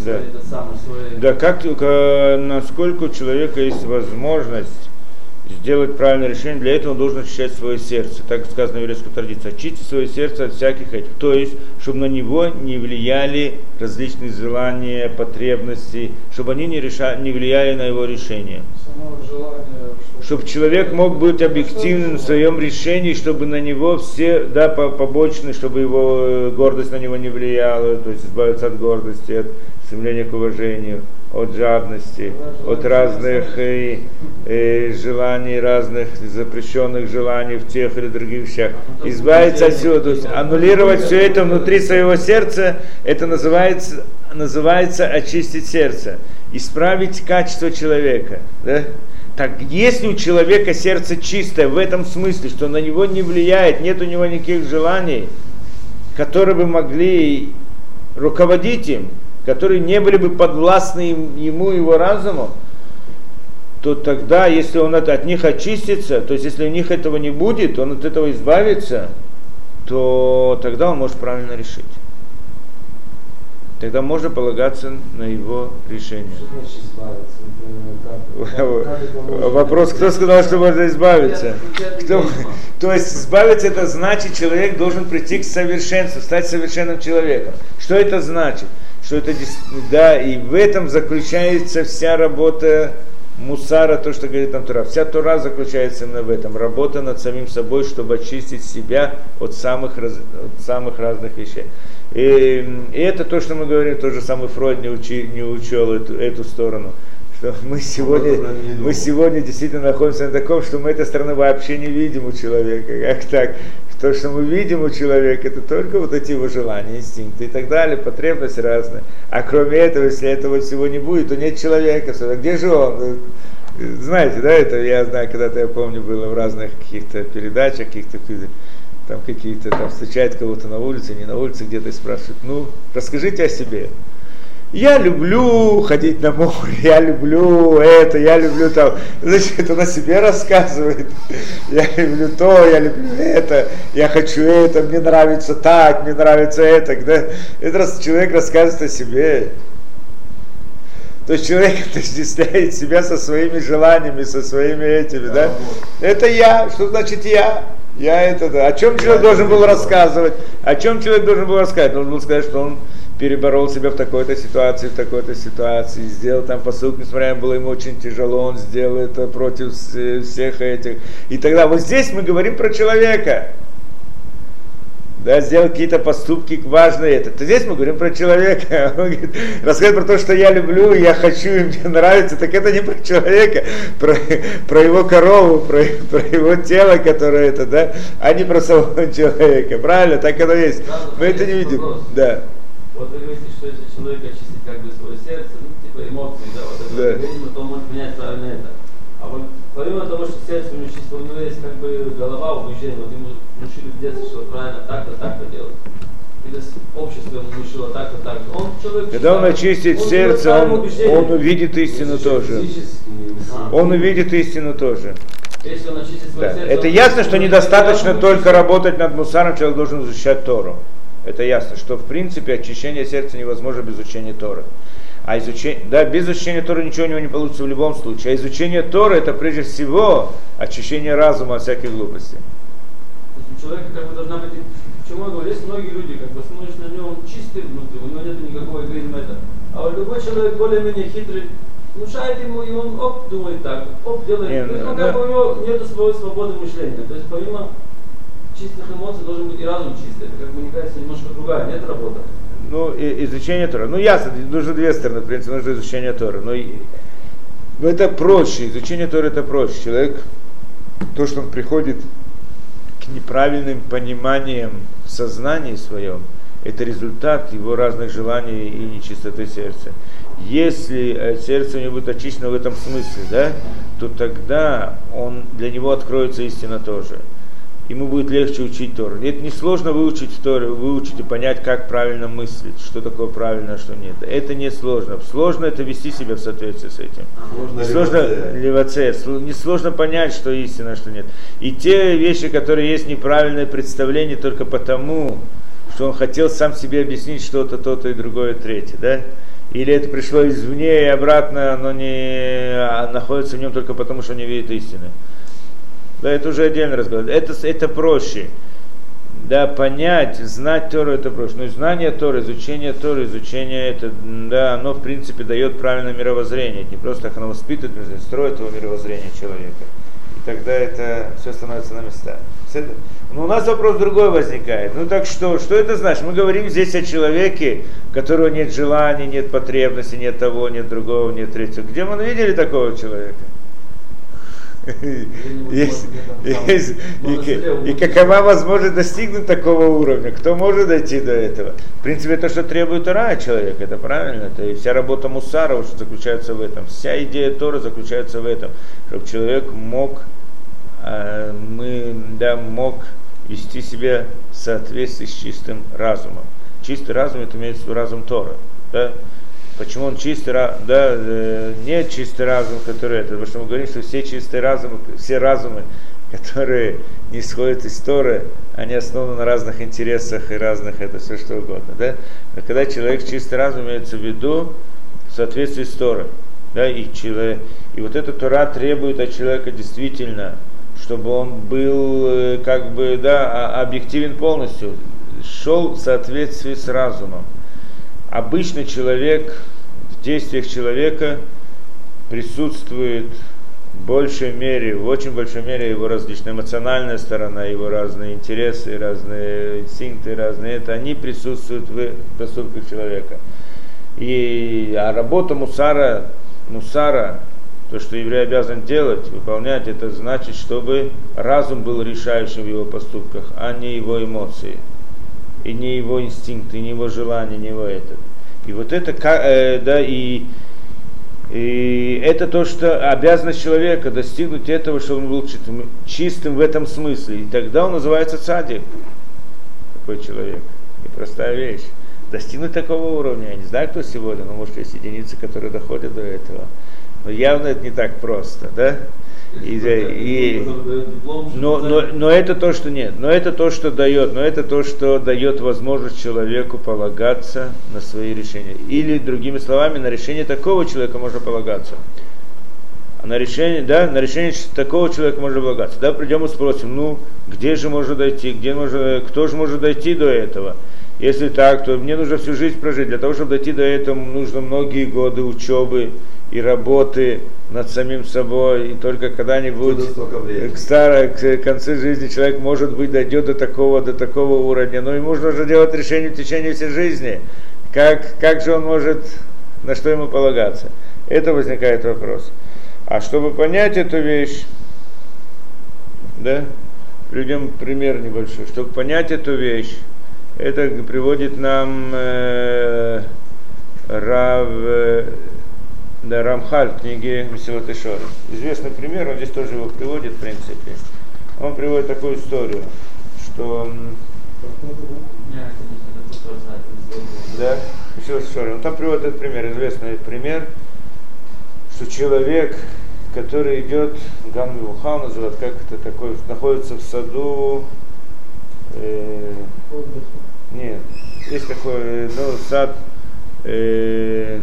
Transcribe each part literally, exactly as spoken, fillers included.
да. этот самый свой... Да, как только, насколько у человека есть возможность сделать правильное решение, для этого он должен очищать свое сердце. Так сказано в еврейской традиции. Очистить свое сердце от всяких этих. То есть, чтобы на него не влияли различные желания, потребности, чтобы они не, решали, не влияли на его решение. Само желание, чтобы... чтобы человек мог быть объективным в своем решении, чтобы на него все, да, побочные, чтобы его гордость на него не влияла, то есть избавиться от гордости, от стремления к уважению, от жадности, от разных э, э, желаний, разных запрещенных желаний в тех или других вещах. Избавиться от всего, то есть аннулировать все это внутри своего сердца, это называется, называется очистить сердце, исправить качество человека. Да? Так если у человека сердце чистое в этом смысле, что на него не влияет, нет у него никаких желаний, которые бы могли руководить им, которые не были бы подвластны ему, его разуму, то тогда, если он от, от них очистится, то есть если у них этого не будет, он от этого избавится, то тогда он может правильно решить. Тогда можно полагаться на его решение. Вопрос, кто сказал, что можно избавиться? Кто? То есть избавиться, это значит, человек должен прийти к совершенству, стать совершенным человеком. Что это значит? Что это, да, и в этом заключается вся работа мусара, то, что говорит там Тора. Вся Тора заключается именно в этом. Работа над самим собой, чтобы очистить себя от самых, раз, от самых разных вещей. И, и это то, что мы говорим, тот же самый Фройд не, учи, не учел эту, эту сторону. Что мы сегодня, мы сегодня действительно находимся на таком, что мы этой стороны вообще не видим у человека. Как так? То, что мы видим у человека, это только вот эти его желания, инстинкты и так далее, потребности разные. А кроме этого, если этого всего не будет, то нет человека. Где же он? Знаете, да, это я знаю, когда-то я помню, было в разных каких-то передачах, каких-то там какие-то там встречают кого-то на улице, не на улице, где-то и спрашивают, ну, расскажите о себе. Я люблю ходить на море, я люблю это, я люблю там, значит, он о себе рассказывает, я люблю то, я люблю это, я хочу это, мне нравится так, мне нравится это, да? Это раз человек рассказывает о себе. То есть человек отождествляет себя со своими желаниями, со своими этими, да? Это я, что значит я? Я это, да. О чем человек должен был рассказывать? О чем человек должен был рассказать? Должен был сказать, что он переборол себя в такой-то ситуации, в такой-то ситуации, сделал там посылку, несмотря на было ему очень тяжело, он сделал это против всех этих. И тогда вот здесь мы говорим про человека. Да, сделал какие-то поступки важные. Это. То здесь мы говорим про человека. Он говорит, рассказывает про то, что я люблю, я хочу, и мне нравится. Так это не про человека, про, про его корову, про, про его тело, которое это, да, а не про самого человека. Правильно? Так оно есть. Да, мы это не видим. Вопрос. Да. Вот вы говорите, что если человек очистит как бы свое сердце, ну, типа эмоции, да, вот это, да. Видимо, то он может менять правильно это. А вот помимо того, что сердце у него чисто, у него есть как бы голова убеждения, вот ему внушили в детстве, что правильно так-то, так-то делать. Или общество ему внушило так-то, так-то. Он человек, когда он очистит он сердце, он, он увидит истину тоже. А. Он увидит истину тоже. Если он очистит свое да. сердце, это ясно, что недостаточно только работать над мусаром, человек должен изучать Тору. Это ясно, что в принципе очищение сердца невозможно без изучения Торы. А изучение, да, без изучения Торы ничего у него не получится в любом случае. А изучение Торы это прежде всего очищение разума от всяких глупостей. То есть у человека как бы должна быть, почему я говорю, есть многие люди, как бы смотришь на него, он чистый внутри, у него нет никакого эгоизма это. А вот любой человек более-менее хитрый, внушает ему, и он оп, думает так, оп, делает. Не, то есть он да. как бы у него нет своей свободы мышления. То есть помимо чистых эмоций должен быть и разум чистый. Это, как бы, мне кажется, немножко другая, нет, работа? Ну, и, изучение Торы. Ну, ясно, нужно две стороны, в принципе, нужно изучение Торы. Но, но это проще, изучение Торы это проще. Человек, то, что он приходит к неправильным пониманиям в сознании своем, это результат его разных желаний и нечистоты сердца. Если сердце у него будет очищено в этом смысле, да, то тогда он, для него откроется истина тоже. Ему будет легче учить Тору. Это несложно выучить Тору, выучить и понять, как правильно мыслить, что такое правильно, а что нет. Это не сложно. Сложно это вести себя в соответствии с этим. Сложно левоце. Несложно понять, что истина, а что нет. И те вещи, которые есть неправильное представление только потому, что он хотел сам себе объяснить что-то, то-то и другое, третье. Да? или это пришло извне и обратно, оно не находится в нем только потому, что не видит истины. Да, это уже отдельный разговор. Это, это проще. Да, понять, знать Тору это проще. Но знание Торы, изучение Торы, изучение это, да, оно в принципе дает правильное мировоззрение. Это не просто так оно воспитывает, строит его мировоззрение человека. И тогда это все становится на места. Но у нас вопрос другой возникает. Ну так что, что это значит? Мы говорим здесь о человеке, у которого нет желаний, нет потребностей, нет того, нет другого, нет третьего. Где мы видели такого человека? Есть, есть, и, и какова возможность достигнуть такого уровня? Кто может дойти до этого? В принципе, это что требует Тора от человека, это правильно. Это и вся работа мусара что заключается в этом. Вся идея Тора заключается в этом, чтобы человек мог, э, мы, да, мог вести себя в соответствии с чистым разумом. Чистый разум, это имеется в виду разум Тора. Да? Почему он чистый, да, э, не чистый разум, который это, потому что мы говорим, что все чистые разумы, все разумы, которые не исходят из Торы, они основаны на разных интересах и разных, это все что угодно, да? Но когда человек чистый разум, имеется в виду в соответствии с Торой, да, и, человек, и вот эта Тора требует от человека действительно, чтобы он был, как бы, да, объективен полностью, шел в соответствии с разумом. Обычно человек, в действиях человека присутствует в большей мере, в очень большой мере его различная эмоциональная сторона, его разные интересы, разные инстинкты, разные это, они присутствуют в поступках человека. И, а работа мусара, мусара, то, что еврей обязан делать, выполнять, это значит, чтобы разум был решающим в его поступках, а не его эмоции. И не его инстинкт, и не его желание, не его это. И вот это, э, да, и, и это то, что обязанность человека достигнуть этого, чтобы он был чистым, чистым в этом смысле. И тогда он называется цадик, такой человек. Непростая вещь. Достигнуть такого уровня, я не знаю, кто сегодня, но может есть единицы, которые доходят до этого. Но явно это не так просто, да? И, и, но, но, но это то, что нет, но это то, что дает, но это то, что дает возможность человеку полагаться на свои решения. Или, другими словами, на решение такого человека можно полагаться. А на решение, да, на решение такого человека можно полагаться. Да, придем и спросим, ну, где же можно дойти, где можно, кто же может дойти до этого? Если так, то мне нужно всю жизнь прожить. Для того, чтобы дойти до этого, нужно многие годы учебы и работы над самим собой, и только когда-нибудь к, старой, к концу жизни человек, может быть, дойдет до такого, до такого уровня. Но ему нужно делать решение в течение всей жизни. Как, как же он может, на что ему полагаться? Это возникает вопрос. А чтобы понять эту вещь, да, приведем пример небольшой. Чтобы понять эту вещь, это приводит нам э, Рав... Э, Да, Рамхаль в книге Месилот Йешарим. Известный пример, он здесь тоже его приводит, в принципе. Он приводит такую историю, что... Да, Месилот Йешарим. Он там приводит этот пример, известный пример, что человек, который идет, Ган Милуха называют, как это такое, находится в саду... Э, нет, есть такой, ну, сад... Э,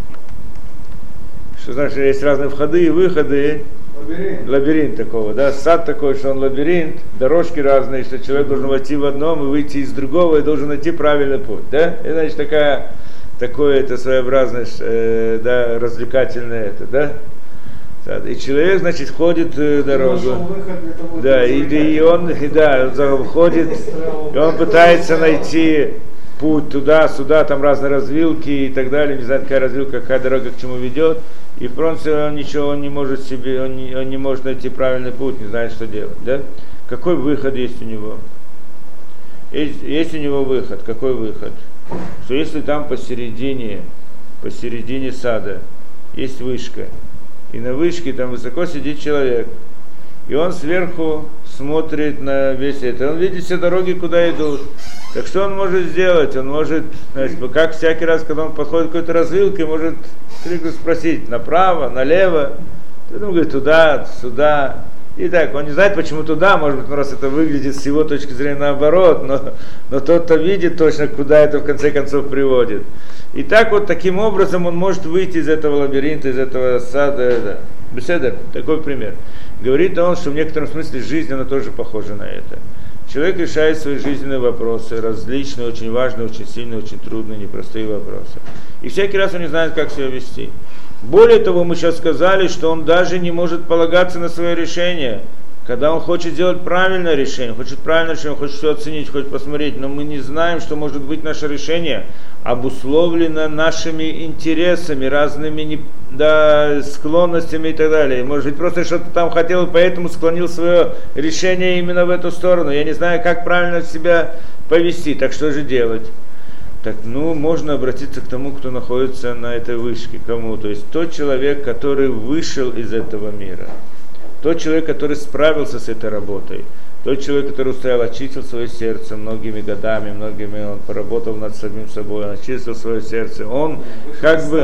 что значит, есть разные входы и выходы. Лабиринт. Лабиринт такого, да, сад такой, что он лабиринт, дорожки разные, что человек должен войти в одном и выйти из другого и должен найти правильный путь, да? Это значит такая, такое это своеобразное, э, да, развлекательное это, да? И человек, значит, входит в дорогу, да, и, и он, и, да, он входит, и он пытается найти путь туда-сюда, там разные развилки и так далее, не знаю, какая развилка, какая дорога к чему ведет, и в принципе он ничего, он не может себе, он не, он не может найти правильный путь, не знает, что делать, да? Какой выход есть у него? Есть, есть у него выход, какой выход? Что если там посередине, посередине сада есть вышка, и на вышке там высоко сидит человек, и он сверху смотрит на весь это, он видит все дороги, куда идут. Так что он может сделать? Он может, значит, как всякий раз, когда он подходит к какой-то развилке, может крикнуть, спросить, направо, налево. Потом говорит, туда, сюда. И так, он не знает, почему туда, может быть, раз это выглядит с его точки зрения наоборот, но, но тот-то видит точно, куда это в конце концов приводит. И так вот, таким образом он может выйти из этого лабиринта, из этого сада. Да. Беседа, такой пример. Говорит он, что в некотором смысле жизнь, она тоже похожа на это. Человек решает свои жизненные вопросы, различные, очень важные, очень сильные, очень трудные, непростые вопросы. И всякий раз он не знает, как себя вести. Более того, мы сейчас сказали, что он даже не может полагаться на свое решение. Когда он хочет сделать правильное решение, хочет правильное решение, хочет все оценить, хочет посмотреть, но мы не знаем, что может быть наше решение обусловлено нашими интересами, разными да, склонностями и так далее. Может быть, просто что-то там хотел, и поэтому склонил свое решение именно в эту сторону. Я не знаю, как правильно себя повести, так что же делать? Так, ну, можно обратиться к тому, кто находится на этой вышке. Кому? То есть тот человек, который вышел из этого мира. Тот человек, который справился с этой работой. Тот человек, который устоял, очистил свое сердце многими годами, многими, он поработал над самим собой, он очистил свое сердце. Он вышел как бы...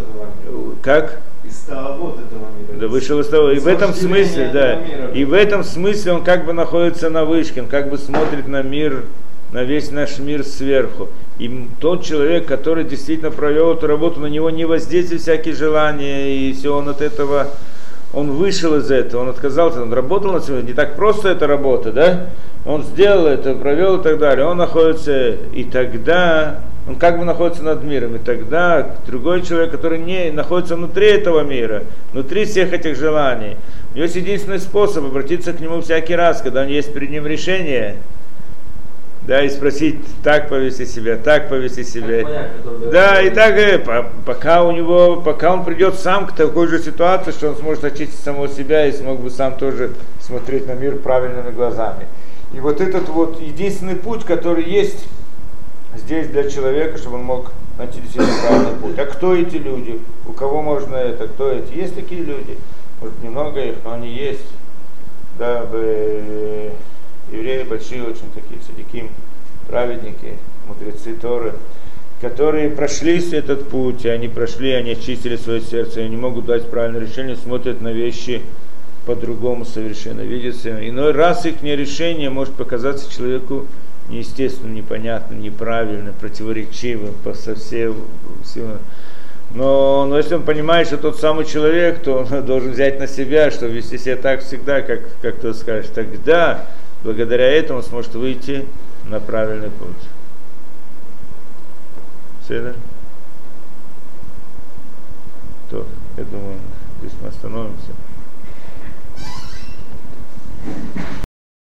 Как? Из того этого мира. Да, вышел из того. И в этом смысле, да. Мира. И в этом смысле он как бы находится на вышке, он как бы смотрит на мир, на весь наш мир сверху. И тот человек, который действительно провел эту работу, на него не воздействуют всякие желания, и все, он от этого, он вышел из этого, он отказался, он работал над собой, не так просто эта работа, да? Он сделал это, провел и так далее, он находится, и тогда, он как бы находится над миром, и тогда другой человек, который не находится внутри этого мира, внутри всех этих желаний, у него есть единственный способ обратиться к нему всякий раз, когда у него есть перед ним решение, да, и спросить, так повести себя, так повести себя. Понятно, да, и так, и, пока у него, пока он придет сам к такой же ситуации, что он сможет очистить самого себя и смог бы сам тоже смотреть на мир правильными глазами. И вот этот вот единственный путь, который есть здесь для человека, чтобы он мог найти действительно правильный путь. А кто эти люди? У кого можно это? Кто эти? Есть такие люди? Может, немного их, но они есть. Да, бы... Евреи большие очень такие цадиким, праведники, мудрецы Торы, которые прошли этот путь, и они прошли, они очистили свое сердце, и они могут дать правильное решение, смотрят на вещи по-другому совершенно, видят себя. Иной раз их решение может показаться человеку неестественным, непонятным, неправильным, противоречивым, по совсем, но, но если он понимает, что тот самый человек, то он должен взять на себя, чтобы вести себя так всегда, как, как ты скажешь, тогда благодаря этому сможет выйти на правильный путь. Все, да? То, я думаю, здесь мы остановимся.